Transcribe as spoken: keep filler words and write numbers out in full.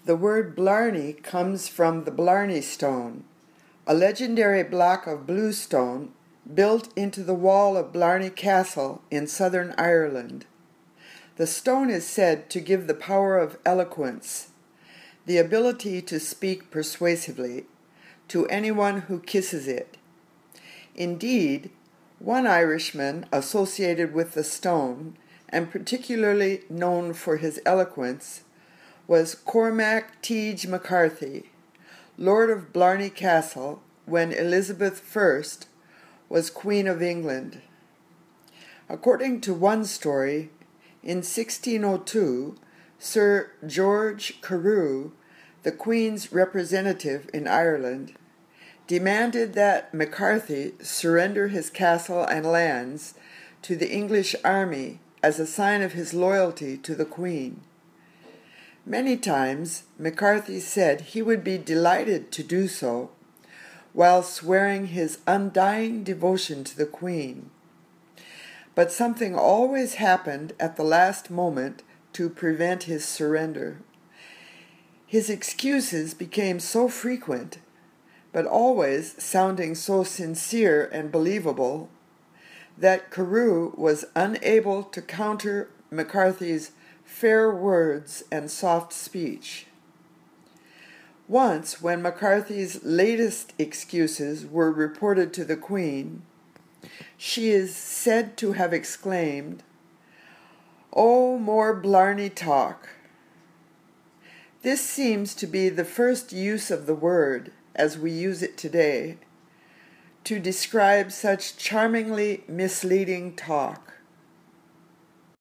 The word Blarney comes from the Blarney Stone, a legendary block of bluestone built into the wall of Blarney Castle in southern Ireland. The stone is said to give the power of eloquence, the ability to speak persuasively, to anyone who kisses it. Indeed, one Irishman associated with the stone, and particularly known for his eloquence, was Cormac Teague McCarthy, Lord of Blarney Castle when Elizabeth the First was Queen of England. According to one story, in sixteen oh two, Sir George Carew, the Queen's representative in Ireland, demanded that McCarthy surrender his castle and lands to the English army as a sign of his loyalty to the Queen. Many times McCarthy said he would be delighted to do so, while swearing his undying devotion to the Queen. But something always happened at the last moment to prevent his surrender. His excuses became so frequent, but always sounding so sincere and believable, that Carew was unable to counter McCarthy's fair words and soft speech. Once, when McCarthy's latest excuses were reported to the Queen, she is said to have exclaimed, "Oh, more Blarney talk." This seems to be the first use of the word, as we use it today, to describe such charmingly misleading talk.